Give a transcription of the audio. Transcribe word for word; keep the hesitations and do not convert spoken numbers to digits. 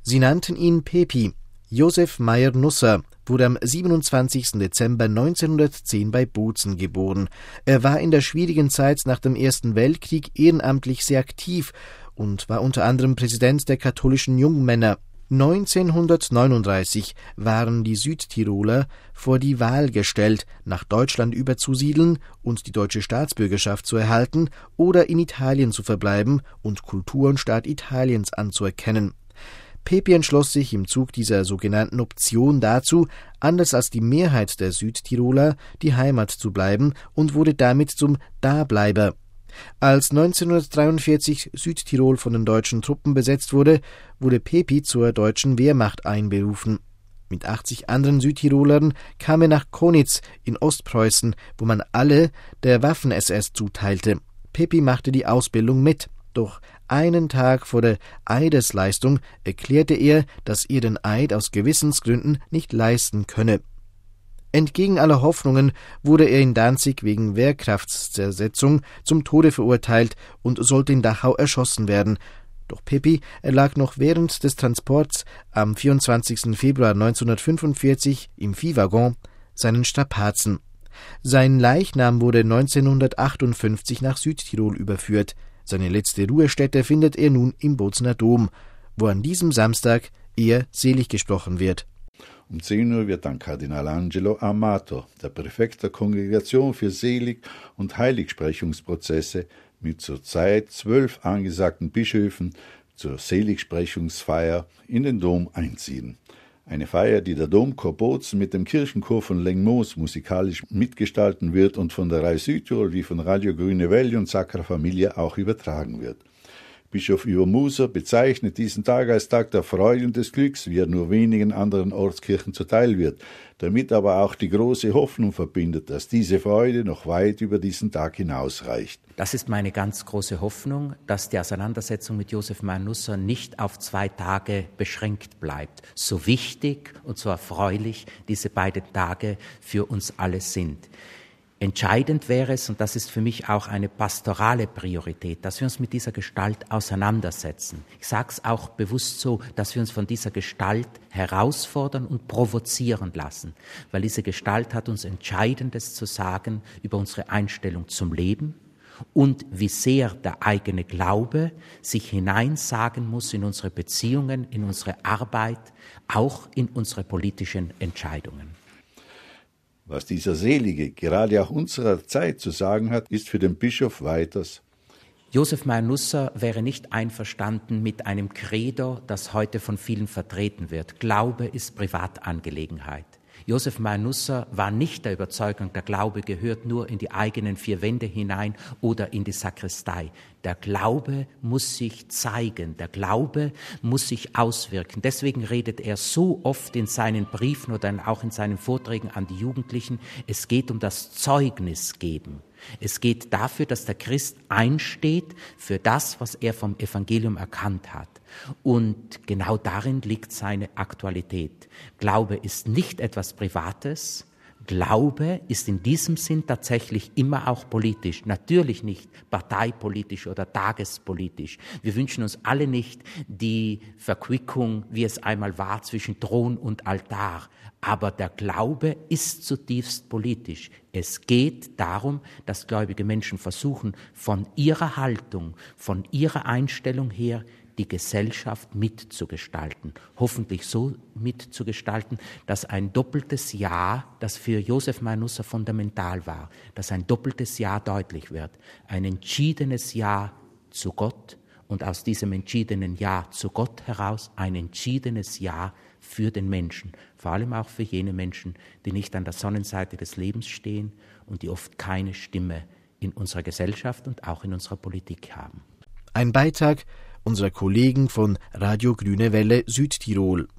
Sie nannten ihn Pepi. Josef Meyer-Nusser wurde am siebenundzwanzigsten Dezember neunzehnhundertzehn bei Bozen geboren. Er war in der schwierigen Zeit nach dem Ersten Weltkrieg ehrenamtlich sehr aktiv und war unter anderem Präsident der katholischen Jungmänner. neunzehnhundertneununddreißig waren die Südtiroler vor die Wahl gestellt, nach Deutschland überzusiedeln und die deutsche Staatsbürgerschaft zu erhalten oder in Italien zu verbleiben und Kultur und Staat Italiens anzuerkennen. Pepi entschloss sich im Zug dieser sogenannten Option dazu, anders als die Mehrheit der Südtiroler, die Heimat zu bleiben und wurde damit zum Dableiber. Als neunzehnhundertdreiundvierzig Südtirol von den deutschen Truppen besetzt wurde, wurde Pepi zur deutschen Wehrmacht einberufen. Mit achtzig anderen Südtirolern kam er nach Konitz in Ostpreußen, wo man alle der Waffen-S S zuteilte. Pepi machte die Ausbildung mit, doch einen Tag vor der Eidesleistung erklärte er, dass er den Eid aus Gewissensgründen nicht leisten könne. Entgegen aller Hoffnungen wurde er in Danzig wegen Wehrkraftzersetzung zum Tode verurteilt und sollte in Dachau erschossen werden. Doch Pepi erlag noch während des Transports am vierundzwanzigsten Februar neunzehnhundertfünfundvierzig im Viehwaggon seinen Strapazen. Sein Leichnam wurde neunzehnhundertachtundfünfzig nach Südtirol überführt. Seine letzte Ruhestätte findet er nun im Bozener Dom, wo an diesem Samstag er selig gesprochen wird. Um zehn Uhr wird dann Kardinal Angelo Amato, der Präfekt der Kongregation für Selig- und Heiligsprechungsprozesse, mit zurzeit zwölf angesagten Bischöfen zur Seligsprechungsfeier in den Dom einziehen. Eine Feier, die der Domchor Bozen mit dem Kirchenchor von Lengmoos musikalisch mitgestalten wird und von der Rai Südtirol wie von Radio Grüne Welle und Sacra Familia auch übertragen wird. Bischof Ivo Muser bezeichnet diesen Tag als Tag der Freude und des Glücks, wie er nur wenigen anderen Ortskirchen zuteil wird, damit aber auch die große Hoffnung verbindet, dass diese Freude noch weit über diesen Tag hinausreicht. Das ist meine ganz große Hoffnung, dass die Auseinandersetzung mit Josef Meyer-Nusser nicht auf zwei Tage beschränkt bleibt. So wichtig und so erfreulich diese beiden Tage für uns alle sind. Entscheidend wäre es, und das ist für mich auch eine pastorale Priorität, dass wir uns mit dieser Gestalt auseinandersetzen. Ich sage es auch bewusst so, dass wir uns von dieser Gestalt herausfordern und provozieren lassen, weil diese Gestalt hat uns Entscheidendes zu sagen über unsere Einstellung zum Leben und wie sehr der eigene Glaube sich hineinsagen muss in unsere Beziehungen, in unsere Arbeit, auch in unsere politischen Entscheidungen. Was dieser Selige gerade auch unserer Zeit zu sagen hat, ist für den Bischof weiters: Josef Meyer-Nusser wäre nicht einverstanden mit einem Credo, das heute von vielen vertreten wird. Glaube ist Privatangelegenheit. Josef Meyer-Nusser war nicht der Überzeugung, der Glaube gehört nur in die eigenen vier Wände hinein oder in die Sakristei. Der Glaube muss sich zeigen, der Glaube muss sich auswirken. Deswegen redet er so oft in seinen Briefen oder auch in seinen Vorträgen an die Jugendlichen, es geht um das Zeugnis geben. Es geht dafür, dass der Christ einsteht für das, was er vom Evangelium erkannt hat. Und genau darin liegt seine Aktualität. Glaube ist nicht etwas Privates. Glaube ist in diesem Sinn tatsächlich immer auch politisch. Natürlich nicht parteipolitisch oder tagespolitisch. Wir wünschen uns alle nicht die Verquickung, wie es einmal war, zwischen Thron und Altar. Aber der Glaube ist zutiefst politisch. Es geht darum, dass gläubige Menschen versuchen, von ihrer Haltung, von ihrer Einstellung her, die Gesellschaft mitzugestalten. Hoffentlich so mitzugestalten, dass ein doppeltes Ja, das für Josef Meyer-Nusser fundamental war, dass ein doppeltes Ja deutlich wird. Ein entschiedenes Ja zu Gott und aus diesem entschiedenen Ja zu Gott heraus ein entschiedenes Ja für den Menschen. Vor allem auch für jene Menschen, die nicht an der Sonnenseite des Lebens stehen und die oft keine Stimme in unserer Gesellschaft und auch in unserer Politik haben. Ein Beitrag unserer Kollegen von Radio Grüne Welle Südtirol.